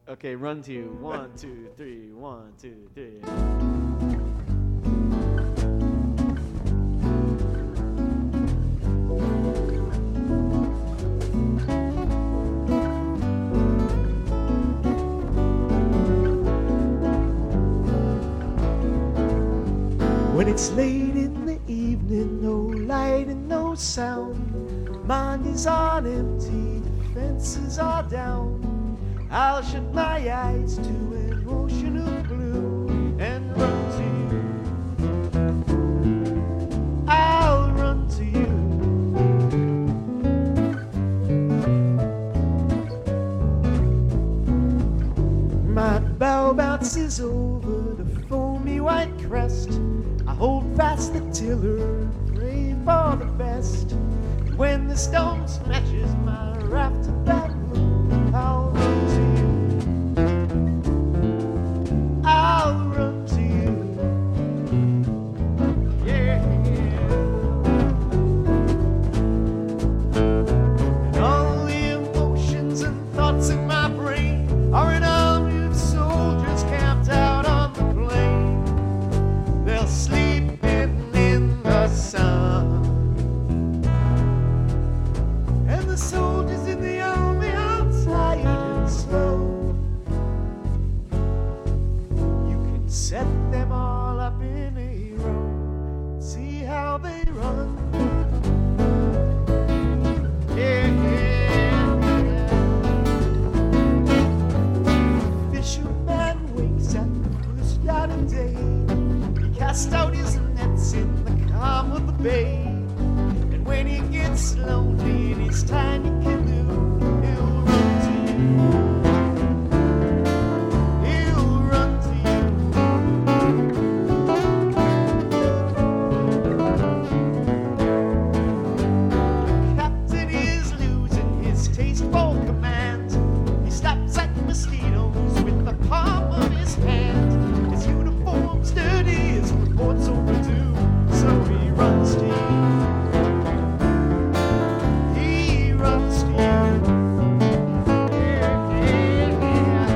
Okay, run to you. 1, 2, 3. 1, 2, 3. When it's late in the evening, no light and no sound, mind is on empty, defenses are down. I'll shut my eyes to an ocean of blue and run to you. I'll run to you. My bow bounces over the foamy white crest. I hold fast the tiller, pray for the best. When the storm smashes my raft to bamboo, I'll run to you. I'll run to you. Yeah. And all the emotions and thoughts in my brain are an army of soldiers camped out on the plain. They'll sleep in the sun. And the soldiers in the army are tired and slow. You can set them all up in a row, see how they run. Yeah, yeah, yeah. Fisherman wakes at the first light of day. He casts out his nets in the calm of the bay. And when he gets lonely in his tiny canoe, he'll run to you. He'll run to you. The captain is losing his taste for command. He stops at mosquitoes with the palm of his hand. His uniform's dirty, his report's overdue, so he runs to you. He runs to you. Yeah, yeah, yeah.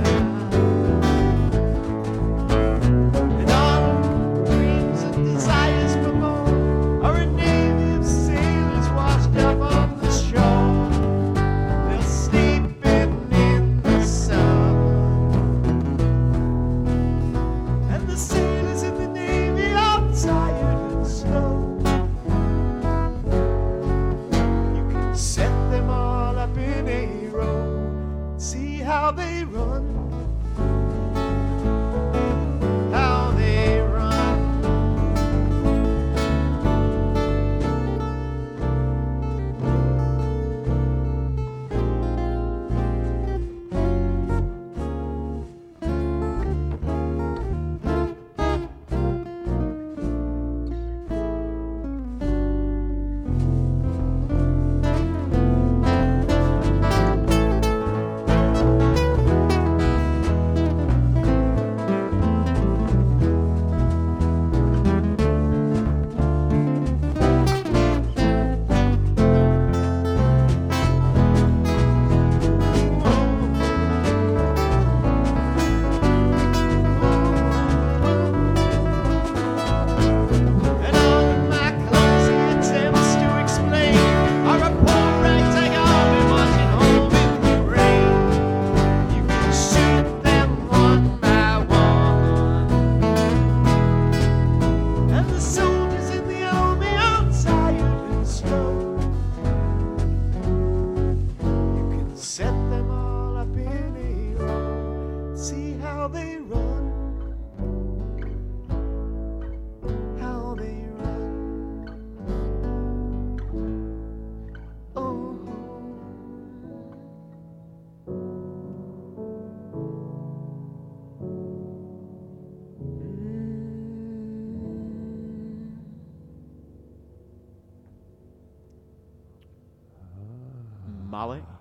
And all dreams and desires for more are a navy of sailors washed up on the shore. They're sleeping in the sun. And the sailors in the navy are tired and slow. You can set them all up in a row, see how they run. How they run. And all of my clumsy attempts to explain are a poor ragtag army marching home in the rain. You can shoot them one by one. And the soldiers in the army are tired and slow. You can set them all up in a row, see how they run. How they run. Oh. Molly?